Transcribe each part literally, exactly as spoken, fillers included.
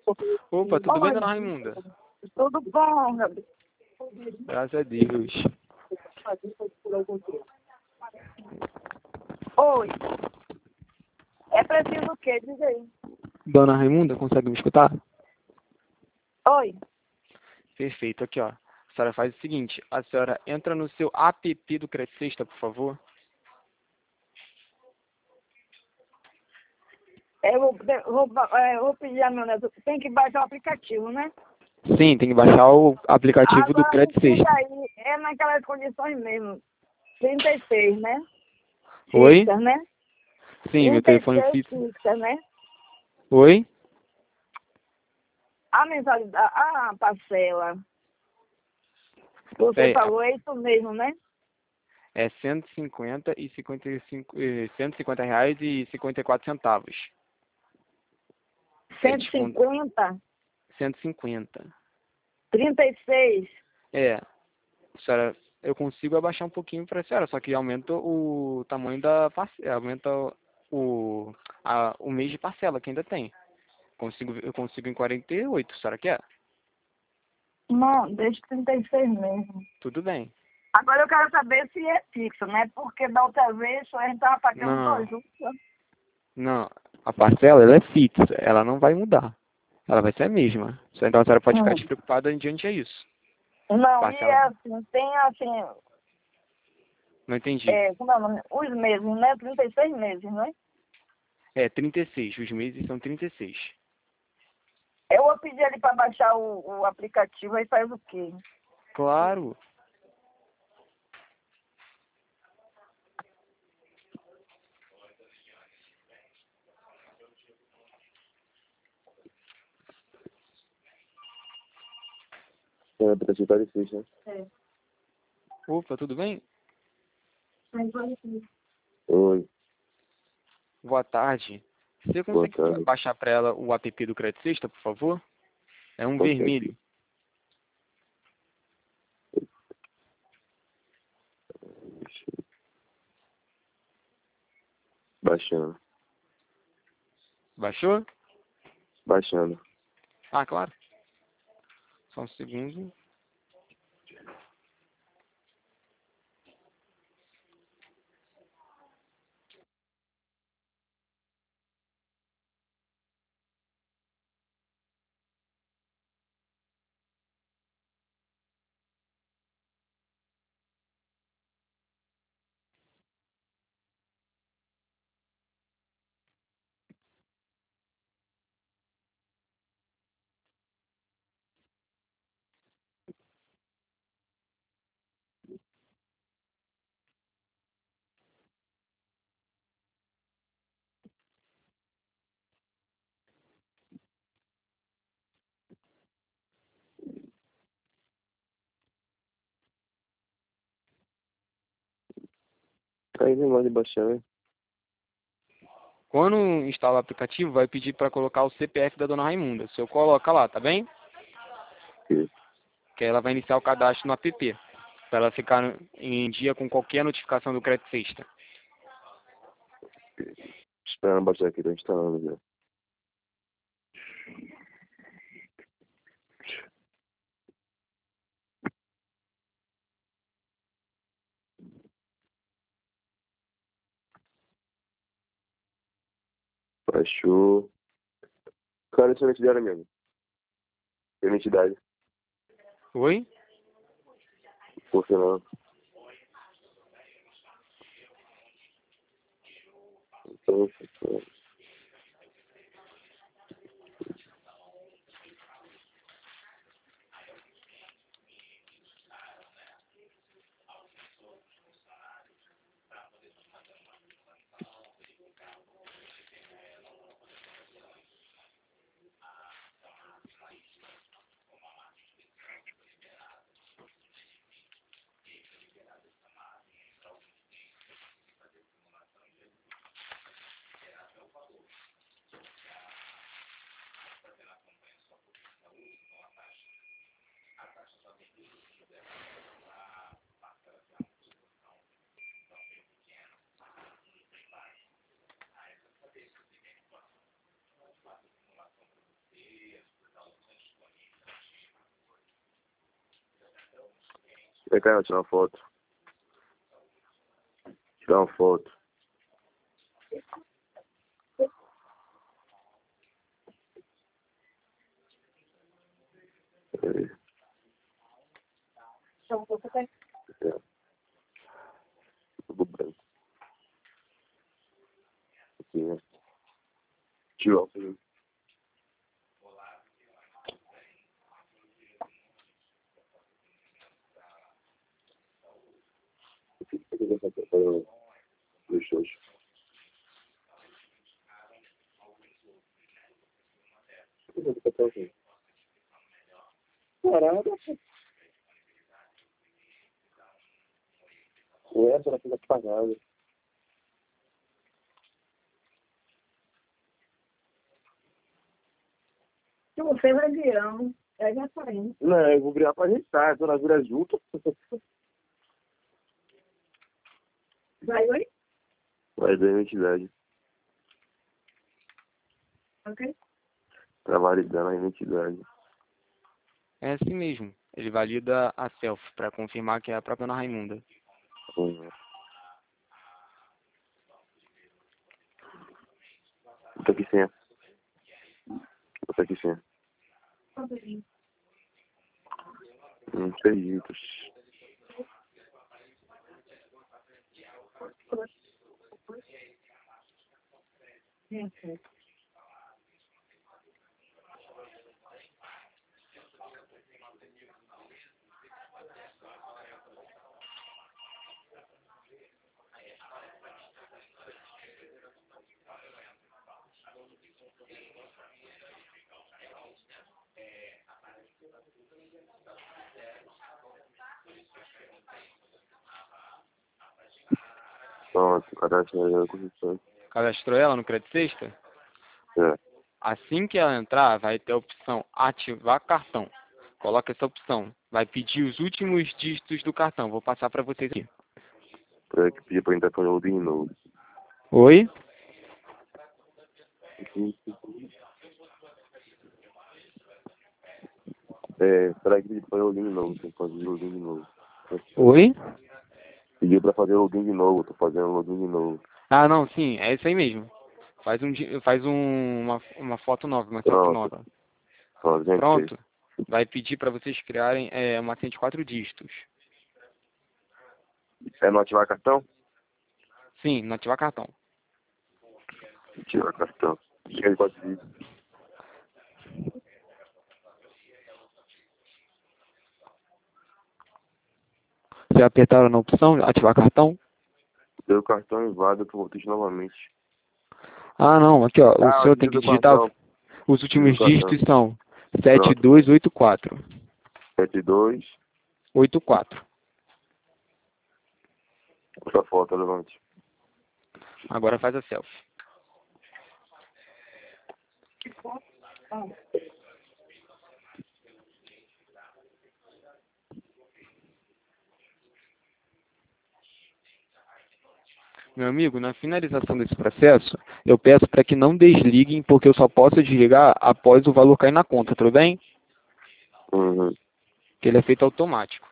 Opa, tudo bem, Oi, dona Raimunda? tudo bom, Gabi? Graças a Deus. Oi, é preciso o quê? Diz aí. Dona Raimunda, consegue me escutar? Oi, Perfeito, aqui ó. A senhora faz o seguinte, a senhora entra no seu app do Crédito Sexta, por favor. eu vou, vou, ba- é, vou pedir a meu neto, tem que baixar o aplicativo, né? Sim, tem que baixar o aplicativo do Agora me Crédito diga Sexta. aí, é naquelas condições mesmo, trinta e seis, né? Oi? Fixas, né? Sim, meu trinta e telefone seis fixo. fixas, né? Oi? A mensalidade, a parcela, você É, falou, é isso mesmo, né? é cento e cinquenta e cinquenta e cinco, eh, cento e cinquenta reais e cinquenta e quatro centavos. É cento e desconto cinquenta, cento e cinquenta. trinta e seis. É, a senhora, eu consigo abaixar um pouquinho para a senhora, só que aumenta o tamanho da parcela, aumenta o, a, o mês de parcela que ainda tem. Consigo, eu consigo em quarenta e oito, a senhora quer? Não, deixa trinta e seis mesmo. Tudo bem. Agora eu quero saber se é fixo, né? Porque da outra vez a gente estava pagando Não, dois juntos. não. A parcela ela é fixa, ela não vai mudar. Ela vai ser a mesma. Só então a senhora pode ficar Hum. despreocupada diante a isso. Não, e Parcela, é assim, tem assim, não entendi. é, como é o nome? Os meses, né? trinta e seis meses, né? É, trinta e seis. Os meses são trinta e seis. Eu vou pedir ele para baixar o, o aplicativo, aí faz o quê? Claro. É, pra te parecer, né? É. Opa, tudo bem? Oi, Boa tarde. Você boa consegue tarde. baixar para ela o app do Crédito Sexta, por favor? É um Consegue. vermelho. Baixando. Baixou? Baixando. Ah, claro. Só um segundo. Aí vem lá de baixar, né? Quando instala o aplicativo, vai pedir para colocar o C P F da dona Raimunda. O senhor coloca lá, tá bem? Que Que aí ela vai iniciar o cadastro no app. Para ela ficar em dia com qualquer notificação do Crédito Sexta. esperando baixar aqui, tá instalando já. Baixou. Cara, isso é identidade mesmo. Identidade. Oi? Por que não? Então, Vem cá, tirar uma foto. Tirar uma foto. É. Então, você tá... É. Tudo branco. Aqui, né? Tira o óculos. Deixa eu. Caramba. O essa ela fica apagada. Se você vai virando, é já saindo. Não, eu vou virar pra gente, tá? Quando ela vira junto. Vai, oi? Vai dar identidade. Ok? Tá validando a identidade. É assim mesmo. Ele valida a selfie para confirmar que é a própria Ana Raimunda. Uhum. Bota aqui senha. Bota aqui senha. Hum, três dígitos. Gente, Pronto, cadastro a condição. Cadastrou ela no Crédito Sexta? É. Assim que ela entrar, vai ter a opção ativar cartão. Coloca essa opção. Vai pedir os últimos dígitos do cartão. Vou passar para vocês aqui. Pra que pedir pra entrar com o login novo. Oi? É, será que pedir pra fazer login de novo? Tem que fazer login de novo. Oi? Pediu pra fazer login de novo, tô fazendo login de novo. Ah, não, sim, é isso aí mesmo. Faz, um, di- faz um, uma, uma foto nova, uma selfie Pronto, nova. pronto, gente. Pronto. Vai pedir para vocês criarem é, uma senha de quatro dígitos. É não ativar cartão? Sim, não ativar cartão. Ativar cartão. Chega de quatro dígitos. Você apertaram na opção ativar cartão? Deu o cartão inválido pro Voltage novamente. Ah, não, aqui ó, o Ah, senhor o tem dígito que do digitar cartão. os últimos Dígito do cartão. dígitos são sete Pronto. dois oito quatro. sete dois. oito quatro. Essa foto, levante. Agora faz a selfie. Meu amigo, na finalização desse processo, eu peço para que não desliguem, porque eu só posso desligar após o valor cair na conta, tudo bem? Uhum. Que ele é feito automático.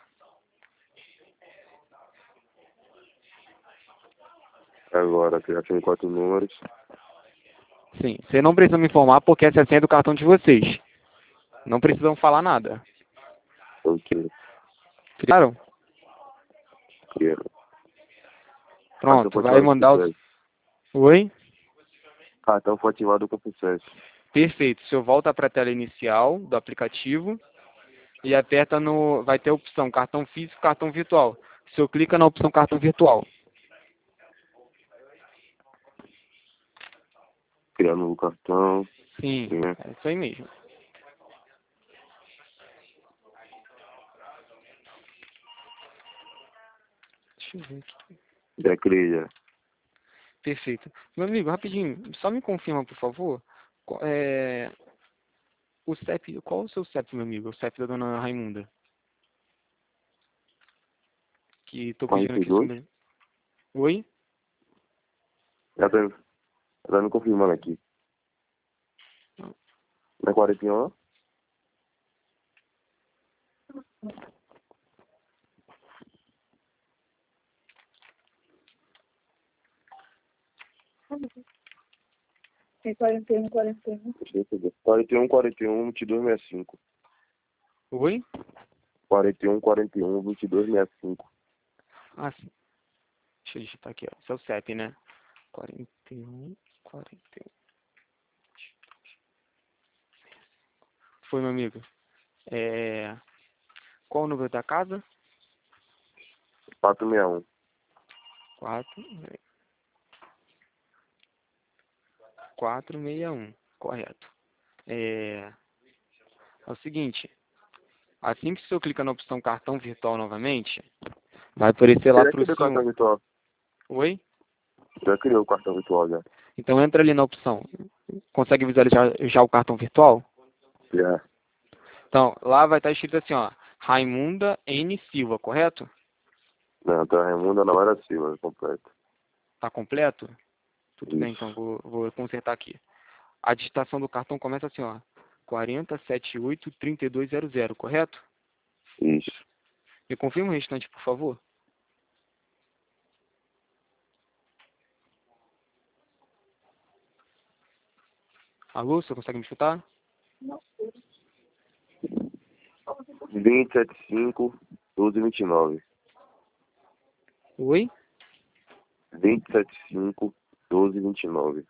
Agora, criação de quatro números. Sim, você não precisa me informar porque essa é a senha do cartão de vocês. Não precisam falar nada. Ok. Criaram? Quero. Cartão Pronto, foi vai ativado com mandar o... sucesso. Oi? Cartão foi ativado com sucesso. Perfeito. O senhor volta para a tela inicial do aplicativo e aperta no... Vai ter a opção cartão físico, cartão virtual. O senhor clica na opção cartão virtual. Criar novo cartão. Sim, Né? é isso aí mesmo. Deixa eu ver aqui. Já criei, já. Perfeito. Meu amigo, rapidinho, só me confirma, por favor. Qual- É... O C E P, qual é o seu C E P, meu amigo? O C E P da dona Raimunda. Que tô pedindo quarenta e aqui só dois. mesmo. Oi? Já tá, já tá me confirmando aqui. Não é quarenta e um? É quarenta e um, quarenta e um. Deixa eu ver. quarenta e um, quarenta e um, vinte e dois, sessenta e cinco. Oi? quarenta e um, quarenta e um, vinte e dois, sessenta e cinco. Ah, sim. Deixa eu digitar aqui, ó. Esse é o C E P, né? quarenta e um, quarenta e um. Foi, meu amigo. É... Qual o número da casa? quatrocentos e sessenta e um. quatro, quatro seis um. Correto. É... é o seguinte. Assim que o senhor clica na opção cartão virtual novamente, vai aparecer lá Já para o criou o cartão senhor. virtual. Oi? Já criou o cartão virtual, já. Então entra ali na opção. Consegue visualizar já o cartão virtual? Já. Então, lá vai estar escrito assim, ó. Raimunda N. Silva, correto? Não, tá Raimundo Navarra Silva, completo. Tá completo? Tudo bem, então, Isso. vou, vou consertar aqui. A digitação do cartão começa assim, ó. quarenta, setenta e oito, trinta e dois zero zero, correto? Isso. Me confirma o restante, por favor. Alô, você consegue me escutar? vinte, setenta e cinco, doze, vinte e nove. Oi? vinte, setenta e cinco, doze, vinte e nove.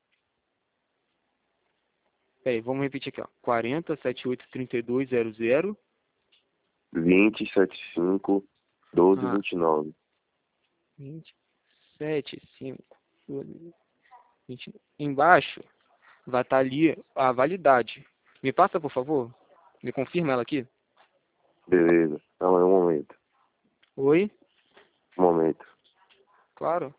Peraí, vamos repetir aqui, ó. quarenta, setenta e oito, trinta e dois zero zero. vinte, setenta e cinco, doze, Ah, vinte e nove. vinte, sete, cinco, vinte. Embaixo vai estar ali a validade. Me passa, por favor. Me confirma ela aqui. Beleza. Calma aí, um momento. Oi? Um momento. Claro.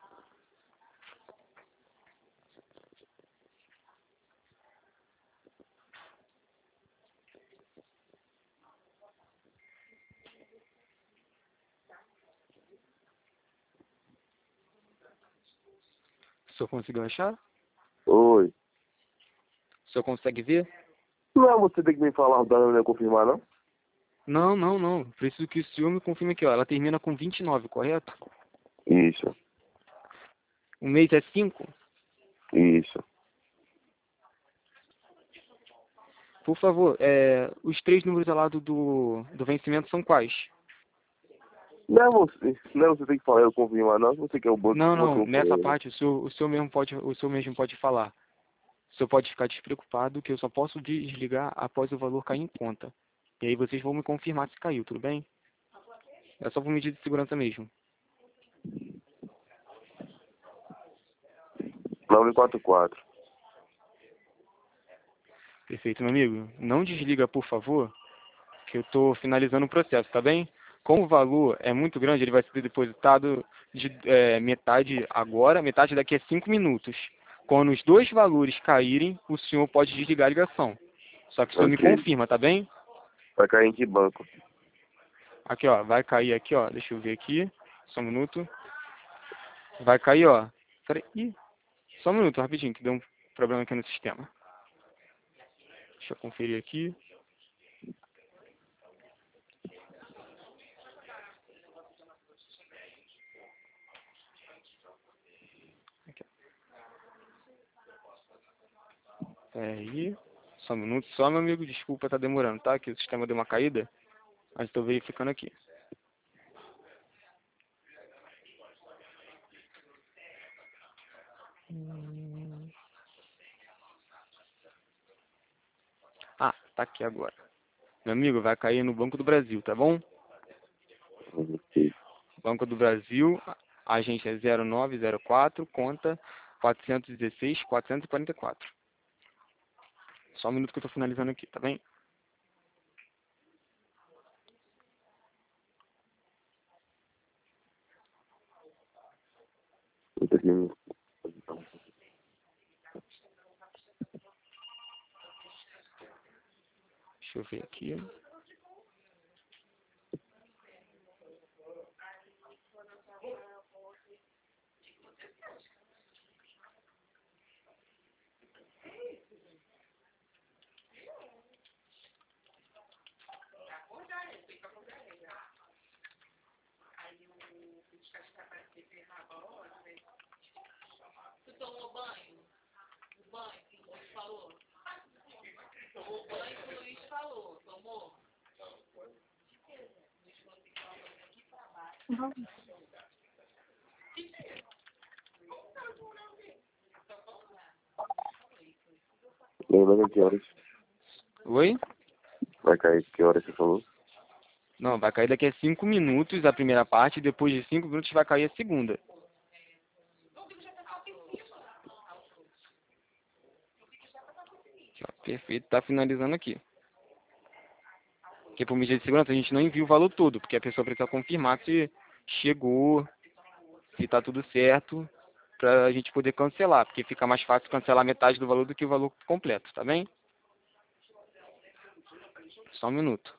O senhor conseguiu achar? Oi. O senhor consegue ver? Não, você tem que me falar o dano, não é confirmar, não? Não, não, não. Preciso que o senhor me confirme aqui, ó. Ela termina com vinte e nove, correto? Isso. O mês é cinco? Isso. Por favor, é, os três números ao lado do, do vencimento são quais? Não é você. Não é você tem que falar eu confirmar, não. Se você quer o banco, Não, você não. eu Nessa falei, né? parte, o senhor, o senhor mesmo pode, o senhor mesmo pode falar. O senhor pode ficar despreocupado que eu só posso desligar após o valor cair em conta. E aí vocês vão me confirmar se caiu, tudo bem? É só por medida de segurança mesmo. nove quatro quatro. Perfeito, meu amigo. Não desliga, por favor, que eu estou finalizando o processo, tá bem? Como o valor é muito grande, ele vai ser depositado de é, metade agora, metade daqui a cinco minutos. Quando os dois valores caírem, o senhor pode desligar a ligação. Só que o senhor me Ok. confirma, tá bem? Vai cair em que banco? Aqui, ó, vai cair aqui, ó. Deixa eu ver aqui. Só um minuto. Vai cair, ó. Peraí. Ih, só um minuto, rapidinho, que deu um problema aqui no sistema. Deixa eu conferir aqui. Aqui, ó. Peraí. Só um minuto, só, meu amigo. Desculpa, tá demorando, tá? Que o sistema deu uma caída. Mas estou verificando aqui. Hum. Ah, tá aqui agora. Meu amigo, vai cair no Banco do Brasil, tá bom? Ok. Banco do Brasil, agência zero nove zero quatro, conta quatrocentos e dezesseis, quatrocentos e quarenta e quatro. Só um minuto que eu tô finalizando aqui, tá bem? Puta que me- Deixa eu ver aqui. Tu tomou banho? Banho? Lembra que horas? Oi? Vai cair que horas você falou? Não, vai cair daqui a cinco minutos a primeira parte, e depois de cinco minutos vai cair a segunda. Aqui, ó, perfeito, tá finalizando aqui. Porque por medida de segurança a gente não envia o valor todo, porque a pessoa precisa confirmar se chegou, se tá tudo certo, pra gente poder cancelar, porque fica mais fácil cancelar metade do valor do que o valor completo, tá bem? Só um minuto.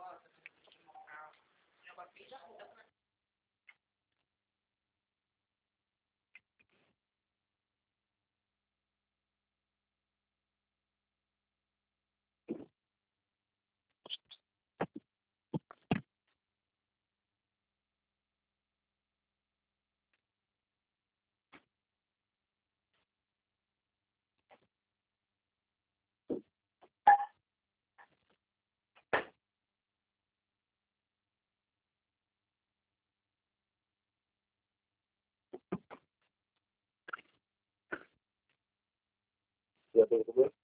Já tem que ver?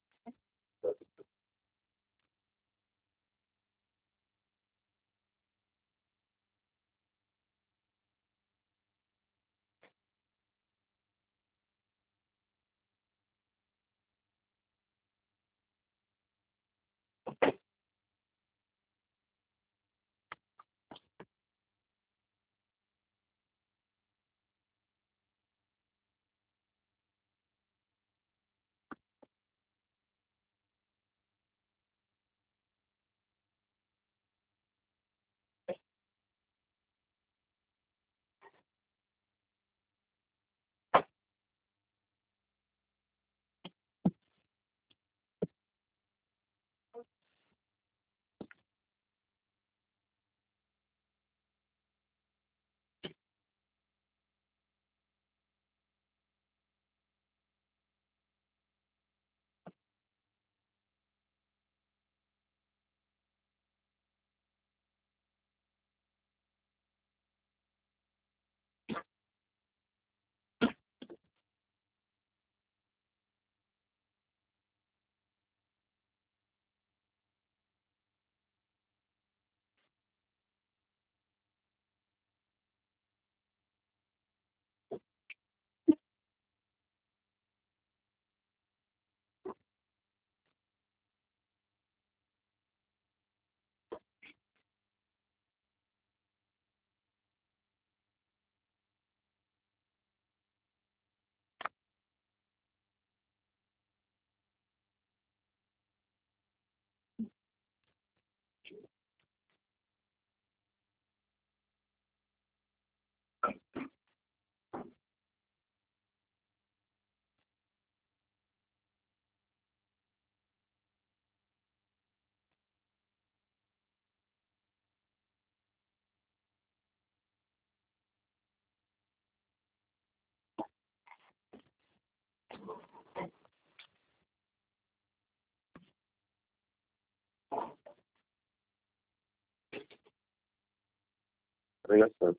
Tá engraçado.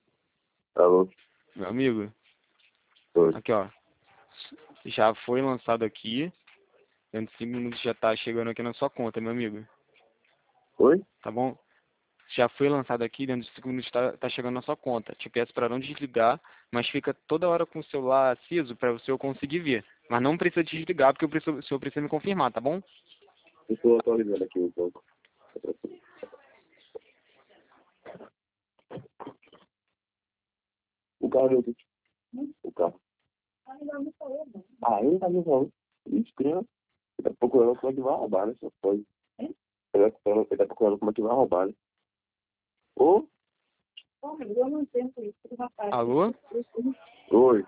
Alô? Meu amigo, Oi. aqui ó, já foi lançado aqui, dentro de cinco minutos já tá chegando aqui na sua conta, meu amigo. Oi? Tá bom? Já foi lançado aqui, dentro de cinco minutos tá, tá chegando na sua conta. Te peço para não desligar, mas fica toda hora com o celular aceso para você eu conseguir ver. Mas não precisa desligar, porque eu preciso, o senhor precisa me confirmar, tá bom? Estou atualizando aqui um pouco. O carro deu tudo. O carro. Ah, ele tá me falando. Estranho. Ele tá procurando como é que vai roubar, né? Só pode. Ele tá procurando, ele tá procurando como é que vai roubar, né? Ô? Alô? Oi.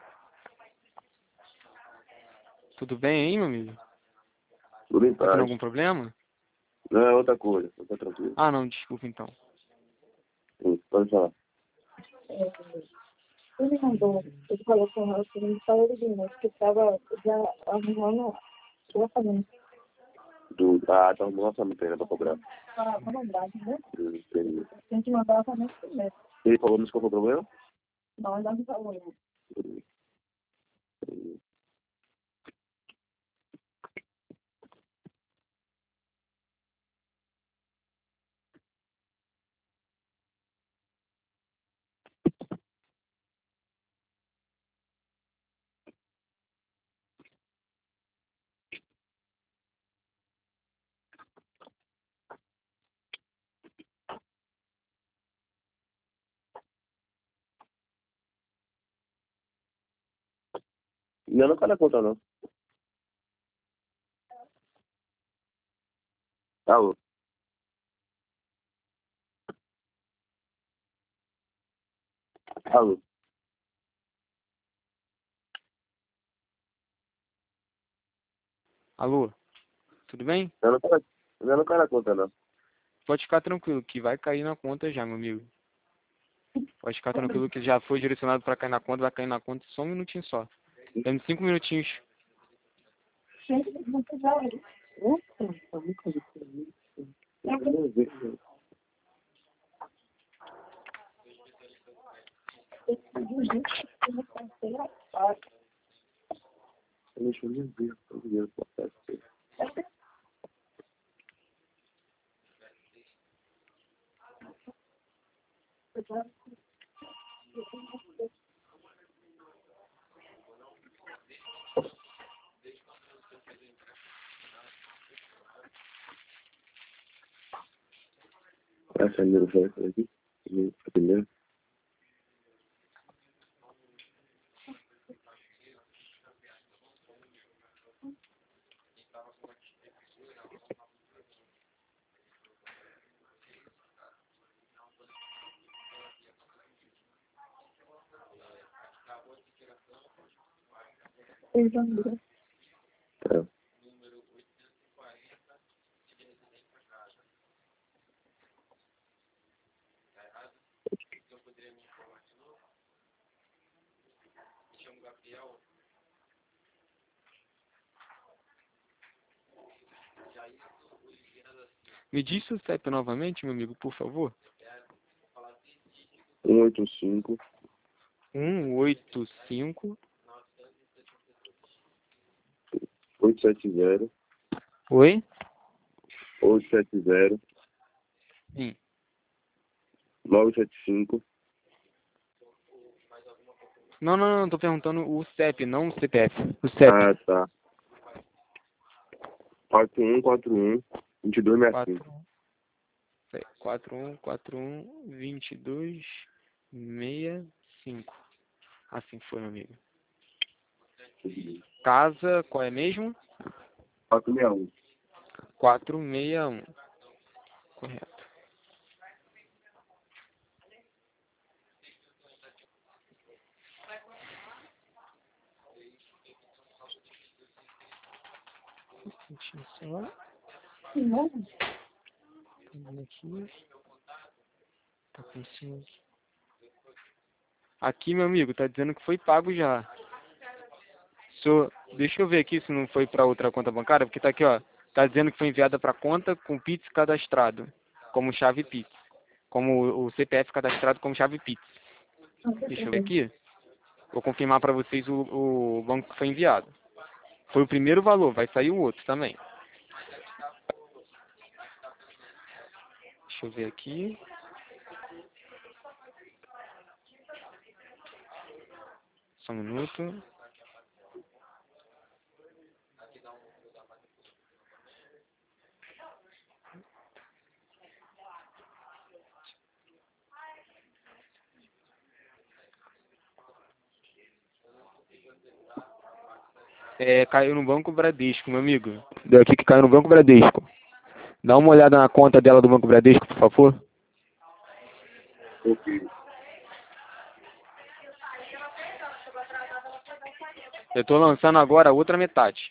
Tudo bem aí, meu amigo? Tudo em Tá tendo paz. algum problema? Não, é outra coisa. Tá tranquilo. Ah, não, desculpa então. Sim, pode falar. Ele mandou, ele falou com ela que ele falou de mim, que estava já arrumando o orçamento. Do, ah, tá arrumando orçamento ainda pra cobrar. Ah, vamos lembrar, né? Hum, entendi. Tem que mandar o orçamento primeiro. Ele falou, mas qual foi o problema? Não, ainda não falou. Não. Não, não quero a conta, não. Alô? Alô? Alô? Tudo bem? Eu não quero, eu não quero a conta, não. Pode ficar tranquilo, que vai cair na conta já, meu amigo. Pode ficar tranquilo que já foi direcionado para cair na conta, vai cair na conta só um minutinho só. Temos cinco minutinhos. Gente, não precisava. Nossa, tá muito complicado. Deixa eu nem ver o dinheiro que eu peço. Essa é a primeira vez aqui. A primeira. Tá. Me diz seu C E P novamente, meu amigo, por favor. um oito cinco. um oito cinco. oito sete zero. Oi? oito sete zero. Sim. nove sete cinco. Não, não, não, tô perguntando o C E P, não o C P F. O C E P. Ah, tá. quatro um quatro um, dois dois seis cinco. quatro um quatro um, dois dois seis cinco. Assim foi, meu amigo. Casa, qual é mesmo? quatro seis um. quatro seis um. Correto. Deixa eu só. Não. Tá vendo aqui. Tá com cinco. Aqui, meu amigo, tá dizendo que foi pago já. So, deixa eu ver aqui se não foi para outra conta bancária, porque tá aqui, ó. Tá dizendo que foi enviada para conta com Pix cadastrado, como chave Pix. Como o C P F cadastrado como chave Pix. Deixa eu ver aqui. Vou confirmar para vocês o, o banco que foi enviado. Foi o primeiro valor, vai sair o outro também. Deixa eu ver aqui. Só um minuto. É, caiu no Banco Bradesco, meu amigo. Deu aqui que caiu no Banco Bradesco. Dá uma olhada na conta dela do Banco Bradesco, por favor. Ok. Eu tô lançando agora a outra metade.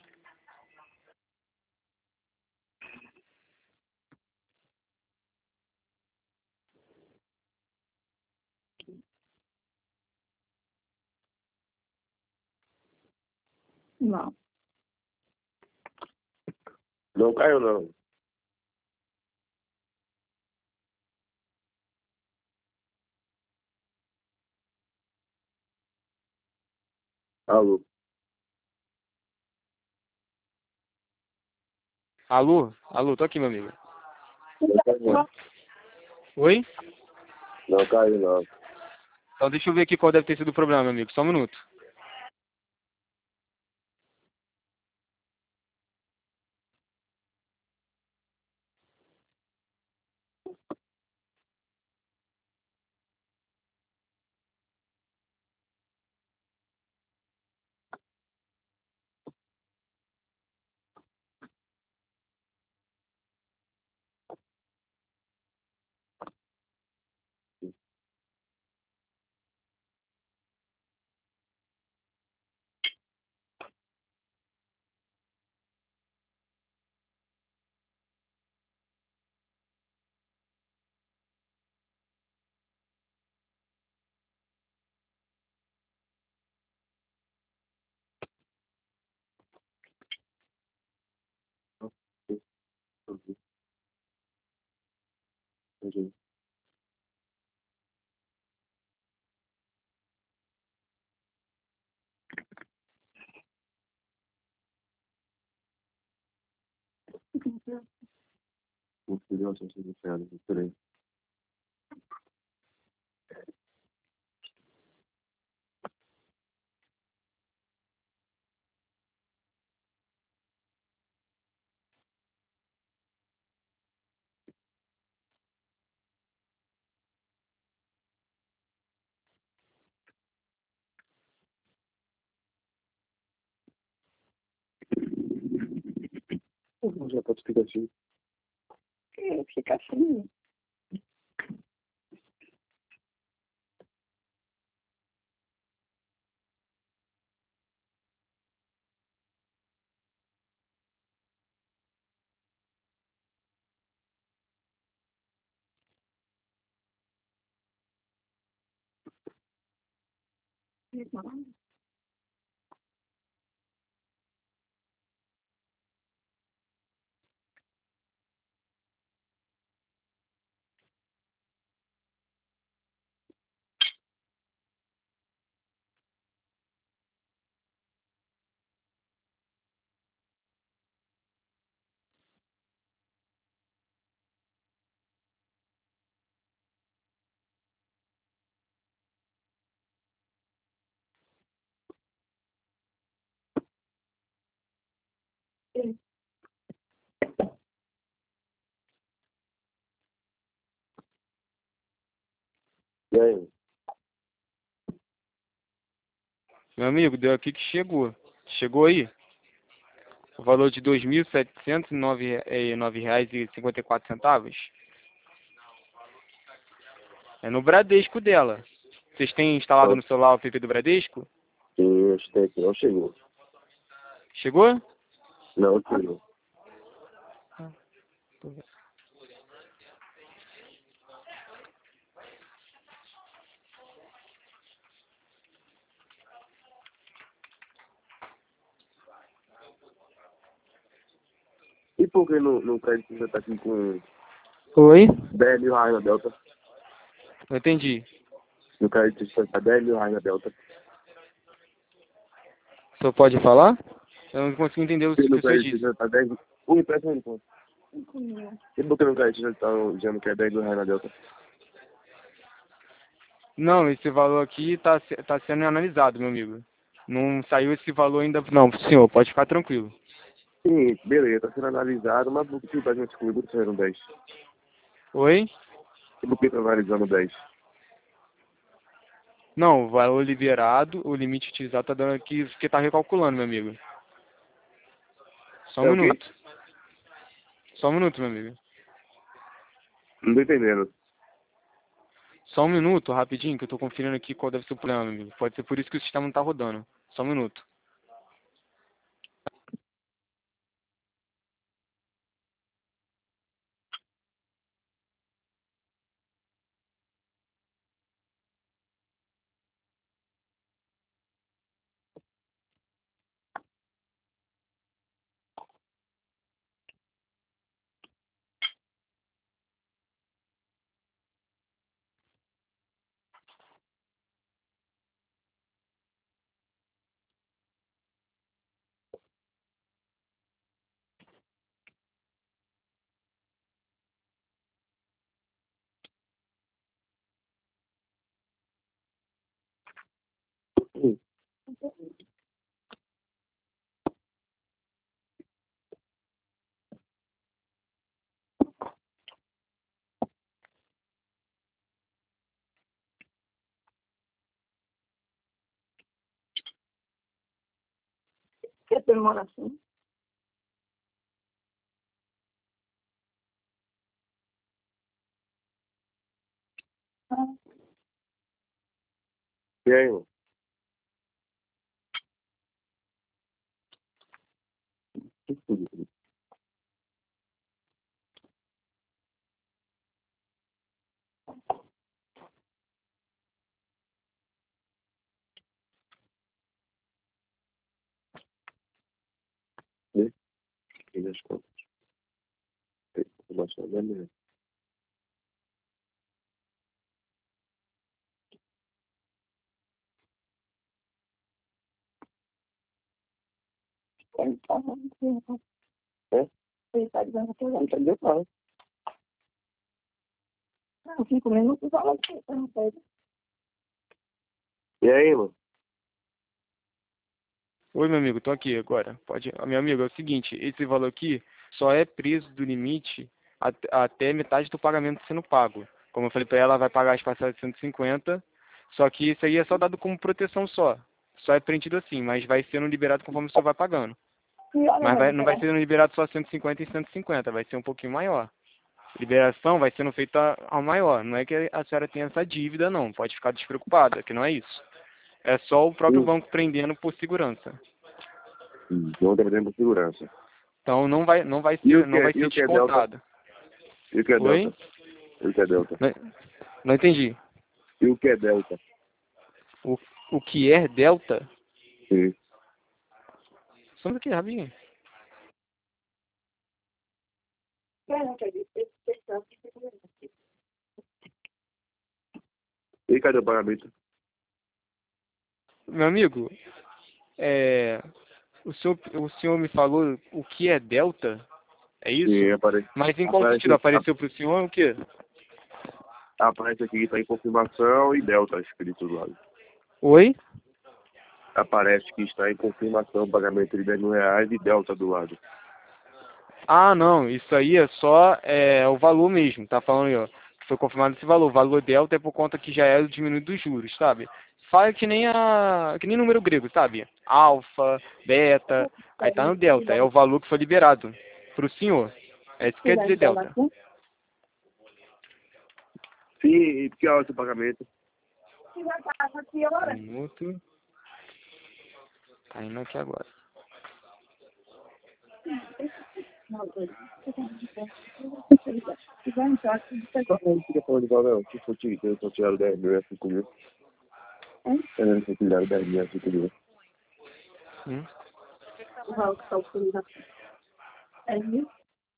Não. Não caiu, não. Alô? Alô? Alô, tô aqui, meu amigo. Não caiu, Oi? não caiu, não. Então deixa eu ver aqui qual deve ter sido o problema, meu amigo. Só um minuto. Entendi. O filho, eu sou sincero, peraí. Já pode ficar assim. É, fica assim. E aí? Meu amigo, deu aqui que chegou. Chegou aí? O valor de dois mil setecentos e nove reais e cinquenta e quatro centavos. É no Bradesco dela. Vocês têm instalado Não, no celular o app do Bradesco? sim, acho que aqui não chegou. Chegou? Não chegou. E por que no, no crédito você tá aqui com Oi? dez mil reais na Delta? Não entendi. No crédito você tá dez mil reais na Delta. O senhor pode falar? Eu não consigo entender o E que no o senhor crédito disse. você tá dez mil. Ui, presta aí, pô. Cinco mil. E por que no crédito você tá dizendo que é dez mil reais na Delta? Não, esse valor aqui está tá sendo analisado, meu amigo. Não saiu esse valor ainda. Não, senhor, pode ficar tranquilo. Sim, beleza, tá sendo analisado, mas por que tá gente comigo disseram dez? Oi? E por que tá analisando dez? Não, o valor liberado, o limite utilizado tá dando aqui, porque tá recalculando, meu amigo. Só um É o quê? minuto. Só um minuto, meu amigo. Não tô entendendo. Só um minuto, rapidinho, que eu tô conferindo aqui qual deve ser o problema, meu amigo. Pode ser por isso que o sistema não tá rodando. Só um minuto. você mora assim? Ah, E aí, mano? Que tudo, tudo. Né? E das contas. Tem informação da minha. ele tá dizendo, É? ele tá dizendo que Não eu tá dizendo nada. não, cinco minutos fala aqui, tá não sei. E aí, mano? Oi, meu amigo, tô aqui agora. Pode. Ah, meu amigo, é o seguinte, esse valor aqui só é preso do limite at- até metade do pagamento sendo pago. Como eu falei pra ela, ela vai pagar as parcelas de cento e cinquenta, só que isso aí é só dado como proteção só. Só é preenchido assim, mas vai sendo liberado conforme o senhor vai pagando. Que hora Mas vai vai- não vai liberar? sendo liberado só cento e cinquenta e cento e cinquenta, vai ser um pouquinho maior. Liberação vai sendo feita ao maior. Não é que a senhora tenha essa dívida, não. Pode ficar despreocupada, que não é isso. É só o próprio Hum. banco prendendo por segurança. Hum. Não dependendo da segurança. Então não vai, não vai E ser, o que, não vai e ser o que é Delta? descontado. E o que é Oi? Delta? E o que é Delta? Não, não entendi. E o que é Delta? O, o que é delta? Sim. Só aqui, rapidinho. Eu não acredito, esse pessoal que fica aqui. E cadê o pagamento? Meu amigo, é, o, senhor, o senhor me falou o que é delta? É Sim, isso? aparece. Mas em qual sentido? Aparece, Apareceu para o senhor o quê? aparece aqui que tá em confirmação e Delta escrito do lado. Oi? Aparece que está em confirmação pagamento de dez mil reais e Delta do lado. Ah, não, isso aí é só é, o valor mesmo, tá falando aí, ó. Que foi confirmado esse valor. O valor delta é por conta que já é o diminuído dos juros, sabe? Fala que nem a. Que nem número grego, sabe? Alfa, beta, aí tá no delta, é o valor que foi liberado pro senhor. É isso que Você quer vai dizer liberar delta. aqui? Sim, e que hora é o pagamento? Você vai pagar aqui Um agora? minuto. Tá indo aqui agora. Não, doido. Você vai entrar. Você vai entrar aqui de Só pegar. que a gente fica falando igual, não. Se for tirar, eu só tiraram dez mil, é cinco mil. Hein? Eu não sei tirar dez mil, é cinco mil. Hum? O Raul que tá autorizado. É isso?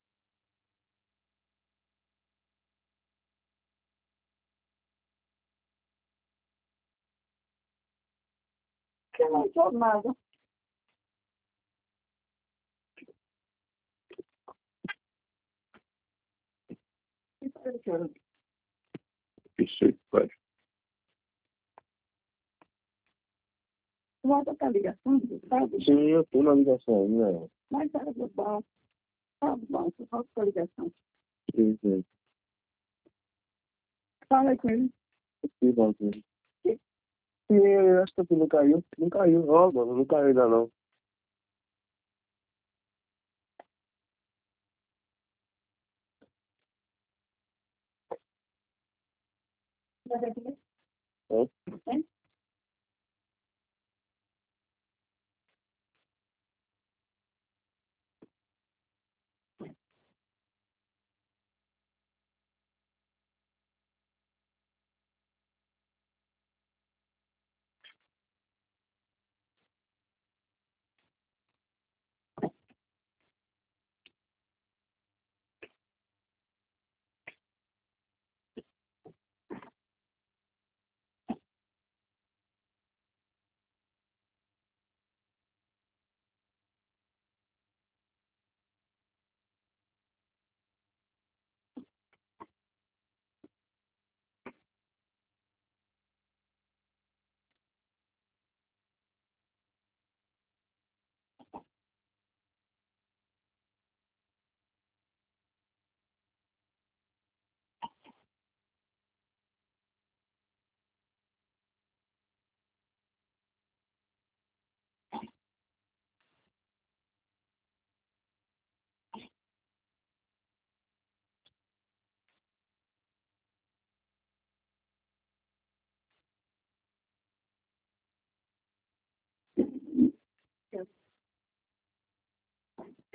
Que eu não sou nada. Perfeito, pai. Volta pra ligação, sabe? Sim, eu tô na ligação ainda. Mas era do banco. Tá bom, você volta pra ligação. Sim, sim. Fala com ele. Sim, bom, sim. E eu acho que aqui não caiu. Não caiu. Ó, mano, não caiu ainda não. Vai ver? Ó. Hein?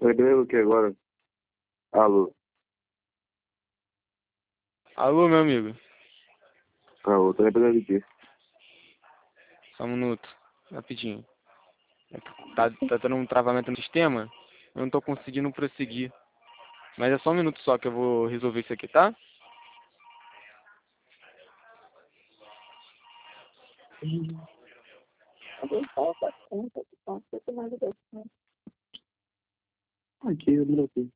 Tá entendendo o que agora? Alô? Alô, meu amigo. Alô, tá entendendo o quê? Só um minuto. Rapidinho. Tá, tá tendo um travamento no sistema. Eu não tô conseguindo prosseguir. Mas é só um minuto só que eu vou resolver isso aqui, tá? Aqui, eu não sei.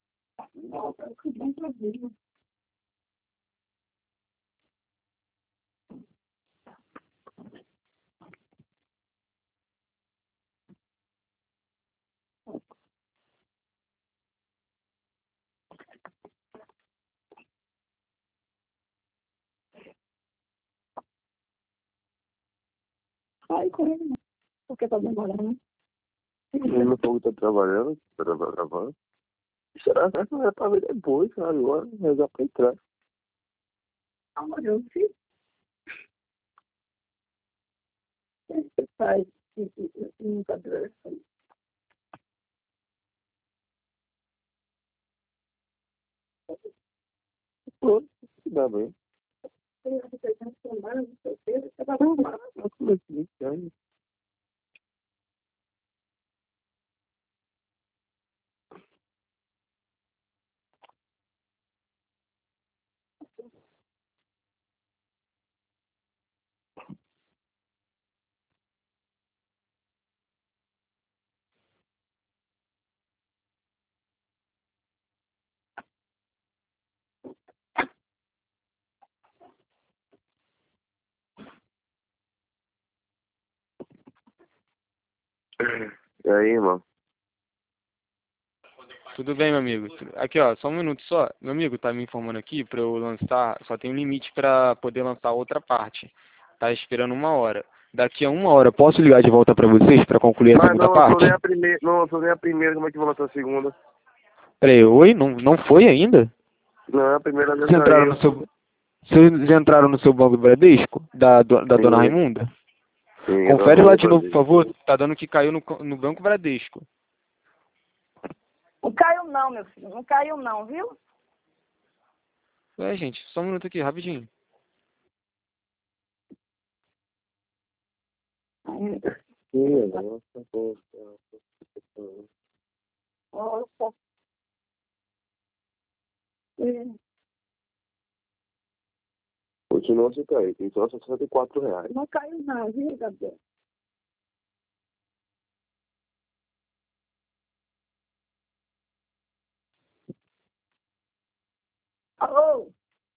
Ai, correndo. Porque tá demorando. Eu não tô tá trabalhando, tá trabalhando. Será que vai pra ver depois, agora? Mas dá pra entrar. Amor, eu fiz. Você faz. Nunca deu. Pô, dá bem. Você tá tomando, não sei o quê. Você vai arrumar. Mas como é que é? E aí, irmão? Tudo bem, meu amigo. Aqui, ó, só um minuto só. Meu amigo tá me informando aqui pra eu lançar, só tem um limite pra poder lançar outra parte. Tá esperando uma hora. Daqui a uma hora, posso ligar de volta pra vocês pra concluir a Mas segunda não lançou parte? nem a primeira. Não lançou nem a primeira, como é que vai lançar a segunda? Peraí, oi? Não, não foi ainda? Não, a primeira já Vocês entraram no saiu. seu, vocês entraram no seu banco Bradesco? Da, do- da dona Sim, Raimunda? sim, não Confere lá vou de novo, por fazer. favor. Tá dando que caiu no, no banco Bradesco. Não caiu não, meu filho. Não caiu não, viu? É, gente, só um minuto aqui, rapidinho. Sim, nossa, pô. Nossa. Hum, Continua sem cair, tem só sessenta e quatro reais. Não caiu não, viu, Gabriel? Alô?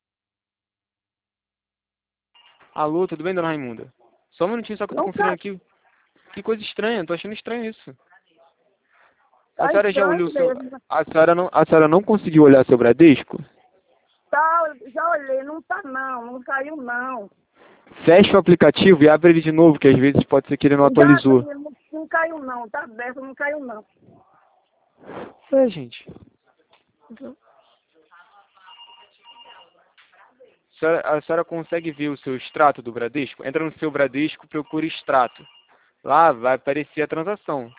Alô, tudo bem, dona Raimunda? Só um minutinho só que eu tô Não conferindo caiu. aqui. Que coisa estranha, tô achando estranho isso. A Tá senhora já olhou o estranho seu... mesmo. A senhora não, a senhora não conseguiu olhar seu Bradesco? Tá, já olhei. Não tá não. Não caiu não. Fecha o aplicativo e abre ele de novo, que às vezes pode ser que ele não Já atualizou. abri, não, não caiu não. Tá aberto, não caiu não. É, gente. A senhora, a senhora consegue ver o seu extrato do Bradesco? Entra no seu Bradesco, procura extrato. Lá vai aparecer a transação.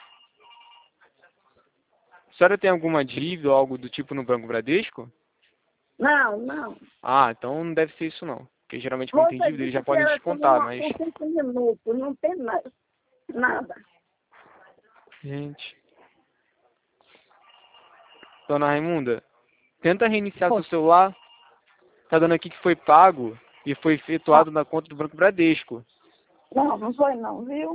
A senhora tem alguma dívida ou algo do tipo no Banco Bradesco? Não, não. Ah, então não deve ser isso não. Porque geralmente quando tem Você dívida eles já disse que podem era com, descontar, mas... com cinco minutos. Não tem nada. Nada. Gente... Dona Raimunda, tenta reiniciar seu Poxa. celular. Tá dando aqui que foi pago e foi Ah, efetuado na conta do Banco Bradesco. não, não foi não, viu?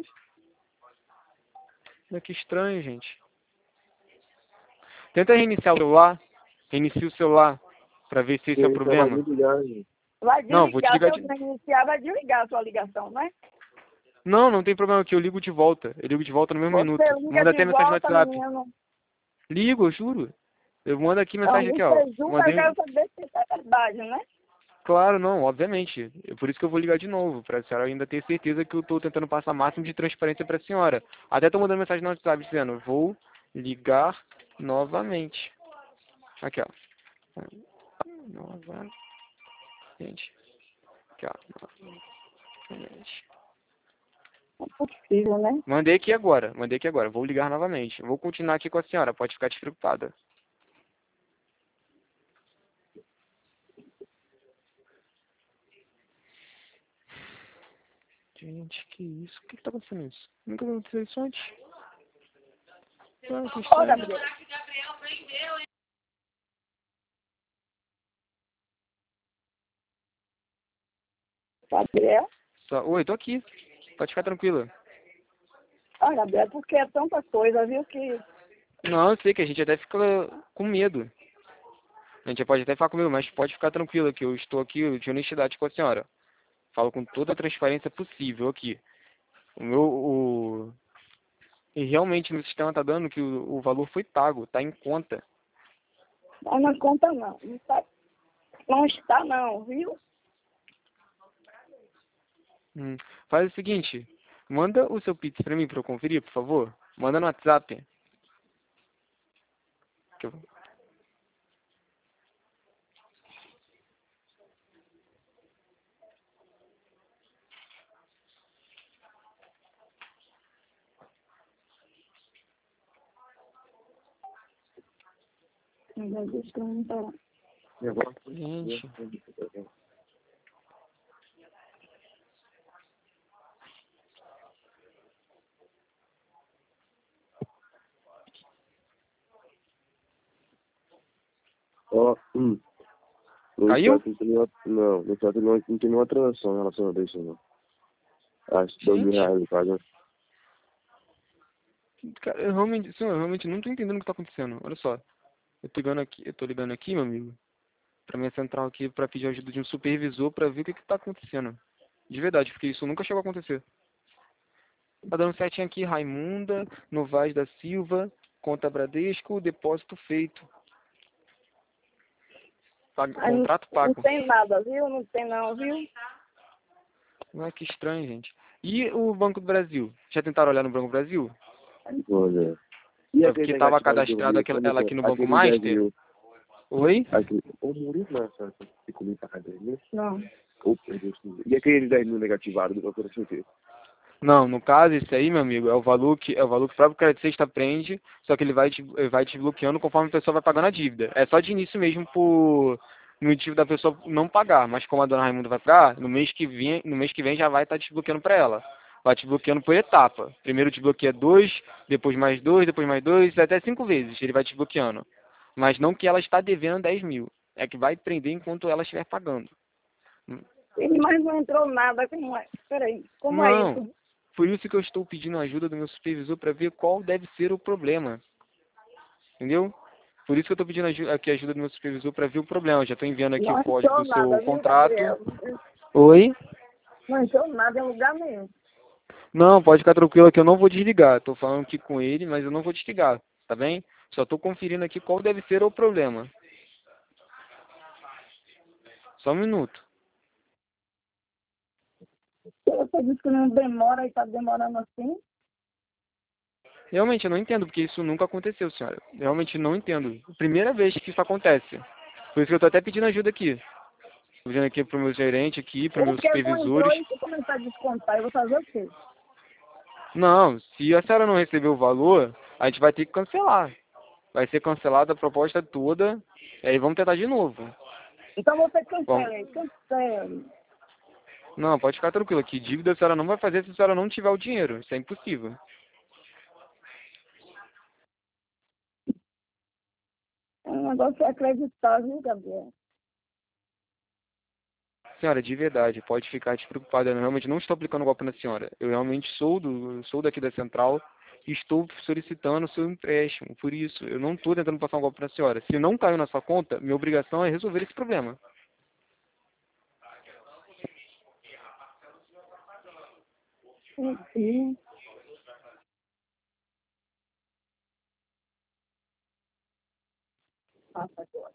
Olha que estranho, gente. Tenta reiniciar o celular. Reinicia o celular para ver se E esse é o aí, tava problema. desligado, gente. Vai Não, vou desligar. Se desligar eu de... iniciar, vai desligar a sua ligação, né? Não, não tem problema que eu ligo de volta. Eu ligo de volta no mesmo Você minuto. liga Manda até de mensagem no volta, WhatsApp. menino. Ligo, eu juro. Eu mando aqui Não, mensagem aqui, ó. você jura, eu Mandei um... quero saber se isso é verdade, né? Claro, não, obviamente. É por isso que eu vou ligar de novo, para a senhora ainda ter certeza que eu estou tentando passar o máximo de transparência para a senhora. Até estou mandando mensagem no WhatsApp dizendo, vou ligar novamente. Aqui, ó. Novamente. Aqui, ó. Novamente. Não é possível, né? Mandei aqui agora, mandei aqui agora. Vou ligar novamente. Vou continuar aqui com a senhora, pode ficar despreocupada. Gente, que isso? Por que que tá acontecendo isso? Nunca aconteceu isso antes. Ah, que Ó, estranho. Gabriel. Gabriel? Só... Oi, tô aqui. Pode ficar tranquila. Ah, Gabriel, porque é tanta coisa, viu, que... Não, eu sei que a gente até fica com medo. A gente pode até ficar com medo, mas pode ficar tranquila que eu estou aqui de honestidade com a senhora. Falo com toda a transparência possível aqui. O meu, o... E realmente no sistema tá dando que o, o valor foi pago, tá em conta. Não, não conta não. Não, tá... não está não, viu? Hum. Faz o seguinte, manda o seu Pix pra mim pra eu conferir, por favor. Manda no WhatsApp. Que eu... Não deixa eu não parar. E agora? Gente, Ó, hum. No caiu? chat não tem nenhuma, não, no chat não, não tem nenhuma transação em relação a isso, não. Acho que dois mil Gente, reais no caso. cara, eu realmente, senhor, eu realmente não tô entendendo o que tá acontecendo. Olha só, eu tô ligando aqui, eu tô ligando aqui, meu amigo, pra minha central aqui pra pedir ajuda de um supervisor pra ver o que que tá acontecendo. De verdade, porque isso nunca chegou a acontecer. Tá dando certinho aqui, Raimunda, Novaes da Silva, conta Bradesco, depósito feito. Pag- Aí não, Contrato não pago. tem nada, viu? Não tem não, viu? Ah, que estranho, gente. E o Banco do Brasil? Já tentaram olhar no Banco do Brasil? Olha. E É aquele porque estava negativo que eu cadastrado vi, aquela- quando ela foi? aqui no Banco Aquele dez Master? mil. Oi? Aquele. Ô, Murilo, não, só ficou muito pra cadeira, né? Não. Ô, meu Deus do céu. E aquele dez mil negativado do Banco da C T? Não, no caso, esse aí, meu amigo, é o valor que é o valor que o próprio crédito sexta prende, só que ele vai te, ele vai te bloqueando conforme a pessoa vai pagando a dívida. É só de início mesmo por no motivo da pessoa não pagar, mas como a dona Raimunda vai pagar, no mês que vem, no mês que vem já vai estar te bloqueando para ela. Vai te bloqueando por etapa. Primeiro te bloqueia dois, depois mais dois, depois mais dois, até cinco vezes ele vai te bloqueando. Mas não que ela está devendo dez mil. É que vai prender enquanto ela estiver pagando. Ele mais não entrou nada. Como é? Peraí, como é Não. isso? Por isso que eu estou pedindo a ajuda do meu supervisor para ver qual deve ser o problema. Entendeu? Por isso que eu estou pedindo aju- aqui a ajuda do meu supervisor para ver o problema. Já estou enviando aqui o Não código entrou do seu nada, viu, contrato. Gabriel? Oi? Não entrou nada em lugar nenhum. Não, pode ficar tranquilo que eu não vou desligar. Estou falando aqui com ele, mas eu não vou desligar. Tá bem? Só estou conferindo aqui qual deve ser o problema. Só um minuto. Você disse que não demora e está demorando assim. Realmente, eu não entendo, porque isso nunca aconteceu, senhora. Realmente não entendo. Primeira vez que isso acontece. Por isso que eu estou até pedindo ajuda aqui. Estou pedindo aqui para o meu gerente aqui, para meus Porque não entrou supervisores. e se começar a descontar, eu vou fazer o quê? Não, se a senhora não receber o valor, a gente vai ter que cancelar. Vai ser cancelada a proposta toda, e aí vamos tentar de novo. Então você Bom, cancele, cancele. não, pode ficar tranquila, que dívida a senhora não vai fazer se a senhora não tiver o dinheiro. Isso é impossível. É um negócio acreditável, viu, Gabriel? Senhora, de verdade, pode ficar despreocupada. Eu realmente não estou aplicando golpe na senhora. Eu realmente sou do, sou daqui da central e estou solicitando o seu empréstimo. Por isso, eu não estou tentando passar um golpe na senhora. Se não caiu na sua conta, minha obrigação é resolver esse problema. Enfim. Passa agora.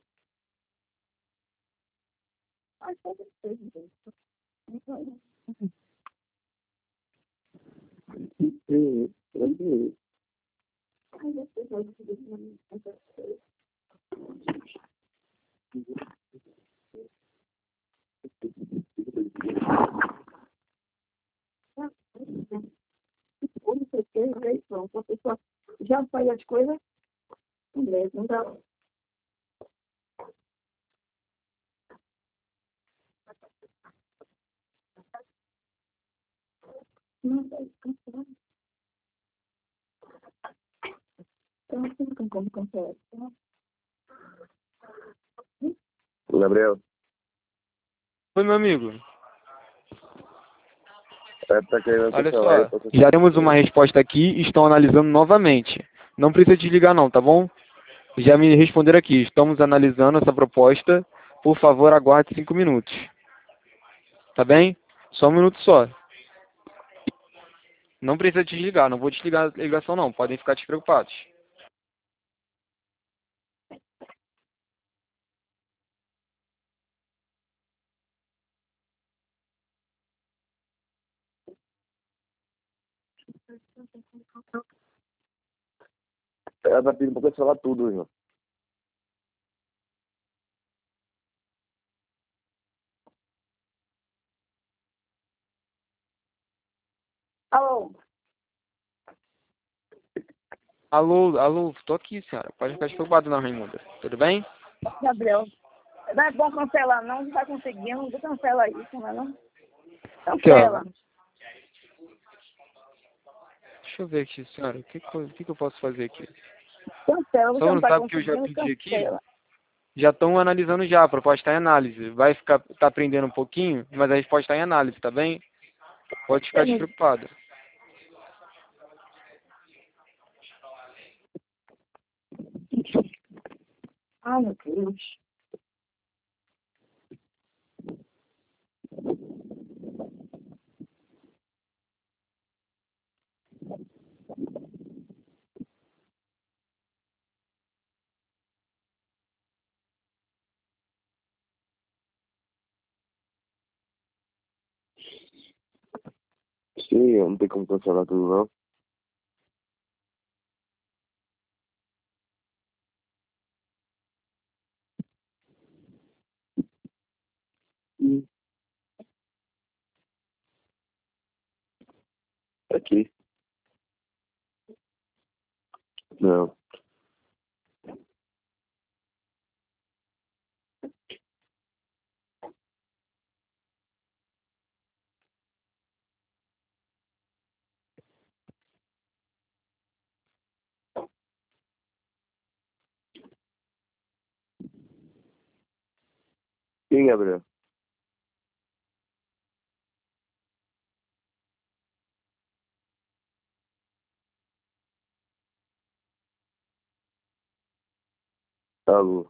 Ai, pode ser, gente. Sim, tranquilo. Ai, você vai fazer fez, aí pronto. A pessoa já faz as coisas, beleza, não dá. Não sei, cancelar. Então, não tem como cancelar. Gabriel, Oi, meu amigo. é, tá querendo Olha cancelar, eu só, posso já cancelar. temos uma resposta aqui e estão analisando novamente. Não precisa desligar não, tá bom? Já me responderam aqui, estamos analisando essa proposta. Por favor, aguarde cinco minutos. Tá bem? Só um minuto só. Não precisa desligar, não vou desligar a ligação não, podem ficar despreocupados. Ela tá pedindo pra cancelar tudo, irmão. Alô? Alô, alô, tô aqui, senhora. Pode ficar despreocupado não, Raimunda. Tudo bem? Gabriel, não é bom cancelar, não. Não vai conseguir, não cancela isso, não é não? Aqui, ó. Cancela. Deixa eu ver aqui, senhora. O que, que, eu- o que que eu posso fazer aqui? Cancela, você Só não não está sabe o que eu já conseguindo, pedi aqui? cancela. Já estão analisando já, a proposta está em análise. Vai ficar, tá aprendendo um pouquinho, mas a resposta está em análise, tá bem? Pode ficar Tem- despreocupado. Ai, meu Deus. Sim, não tem como cancelar tudo, não. Hum. Aqui. Não. Sim, Gabriel. Alô.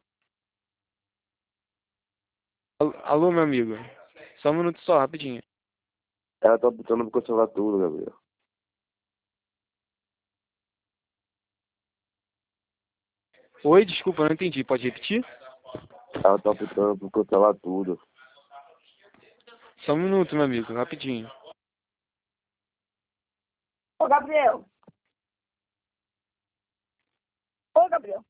Alô, alô, meu amigo. Só um minuto só, rapidinho. Ela tá botando pra cancelar tudo, Gabriel. Oi, desculpa, eu não entendi. Pode repetir? Ela tá botando pra cancelar tudo. Só um minuto, meu amigo, rapidinho. Ô, Gabriel. Ô, Gabriel.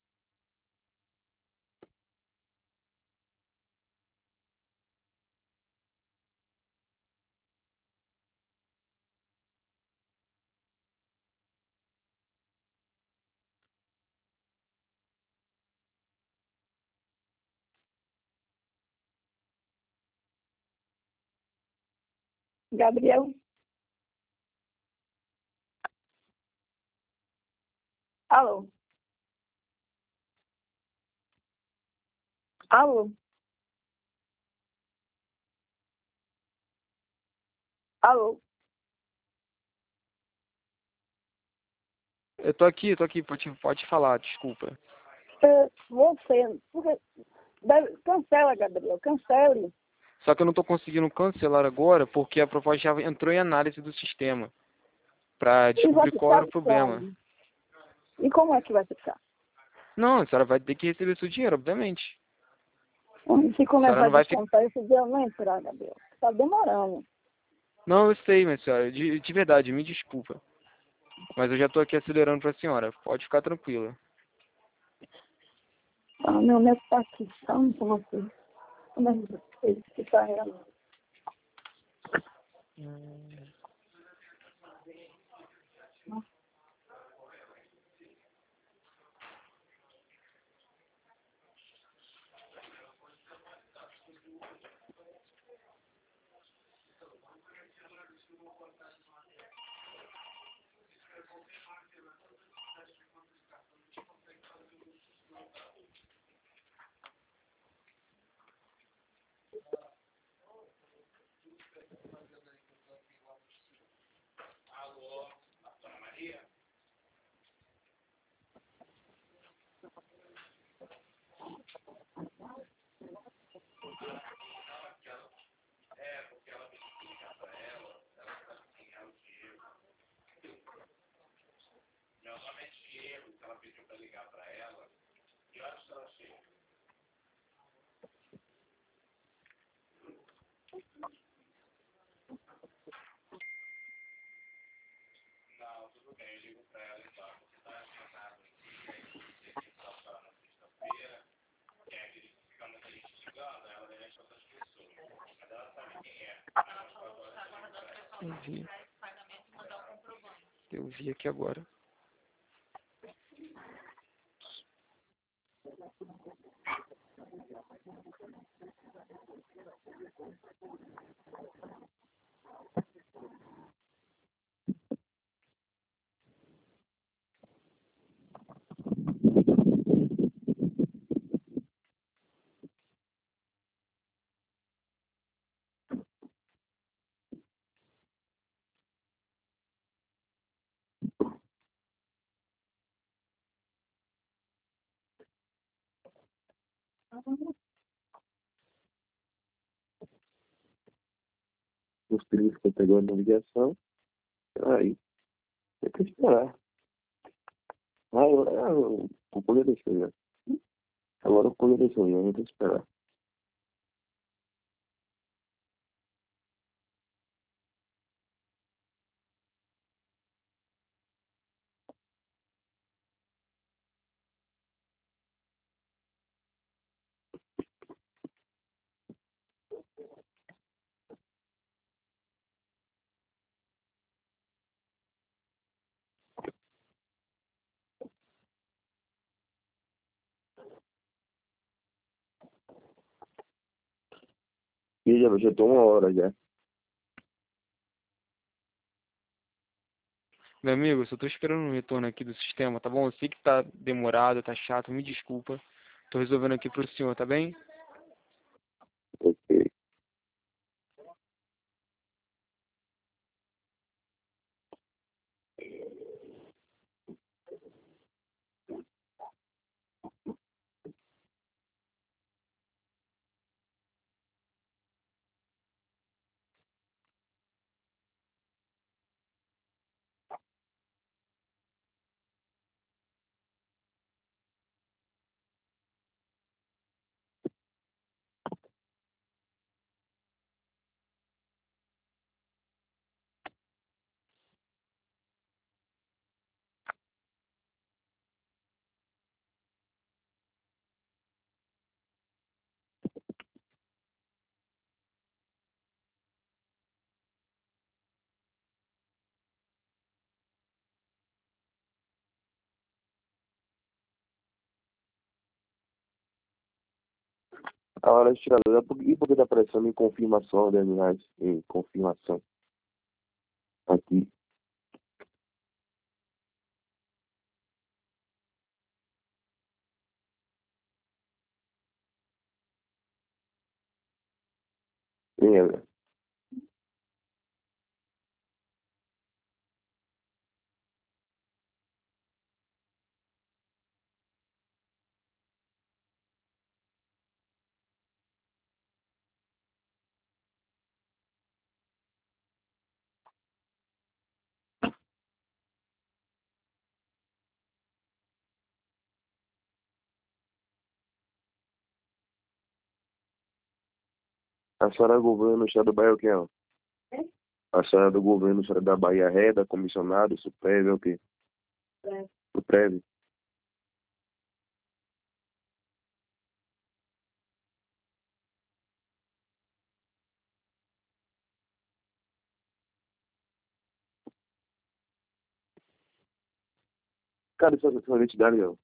Gabriel. Alô? Alô? Alô? Eu tô aqui, tô aqui, pode, pode falar, desculpa. É, você, porque, deve, cancela, Gabriel, cancele. Só que eu não tô conseguindo cancelar agora porque a proposta já entrou em análise do sistema para E vai descobrir qual era ficar o problema. como? E como é que vai ficar? Não, a senhora vai ter que receber seu dinheiro, obviamente. Se A começar senhora a não vai ficar... descontar esse dia, não entrar, Gabriel. Tá demorando. Não, eu sei, minha senhora, de, de verdade, me desculpa. Mas eu já tô aqui acelerando pra senhora, pode ficar tranquila. Ah, meu neto tá aqui, tá com você. Como é que ele que tá ela? Eu vi. Eu vi aqui agora. Os trilhos que pegou a navegação. Aí, tem que esperar. Ah, eu, ah, eu, o poder deixou já. Agora o poder deixou já, eu tenho que esperar. E já, já tô uma hora já. Meu amigo, eu só tô esperando um retorno aqui do sistema, tá bom? Eu sei que tá demorado, tá chato, me desculpa. Tô resolvendo aqui pro senhor, tá bem? Ok. A hora de tirar dúvida, por- e por que tá aparecendo em confirmação, dez reais? Em confirmação. Aqui. Lembra? A senhora é do governo do estado do Bahia é o quê, ó? A senhora é do governo do estado da Bahia, reda, comissionado, supreve, é o quê? Supreve. Cadê sua, sua identidade, ó?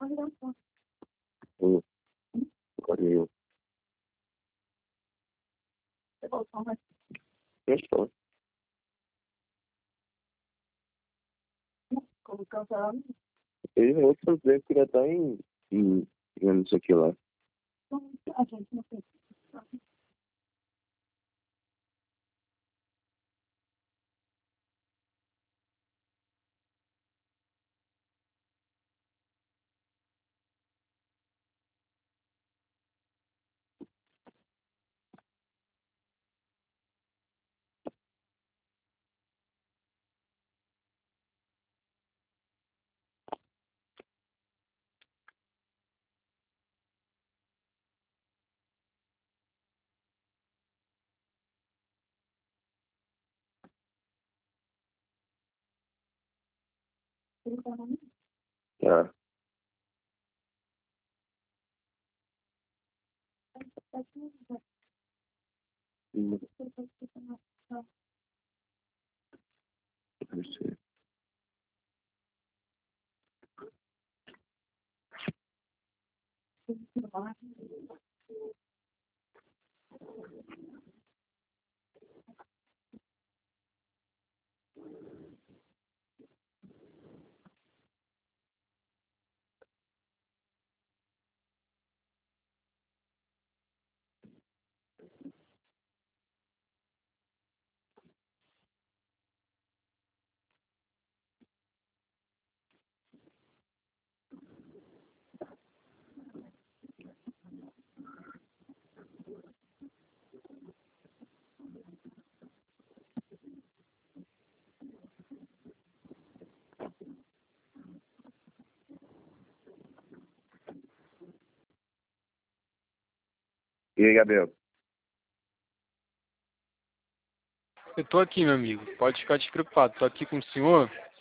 Hum. Olha eu. Eu estou. Ele é outro tempo que já tá em, em, digamos isso aqui lá. Tá. Hum. Não sei. E aí, Gabriel? Eu tô aqui, meu amigo. Pode ficar despreocupado. Tô aqui com o senhor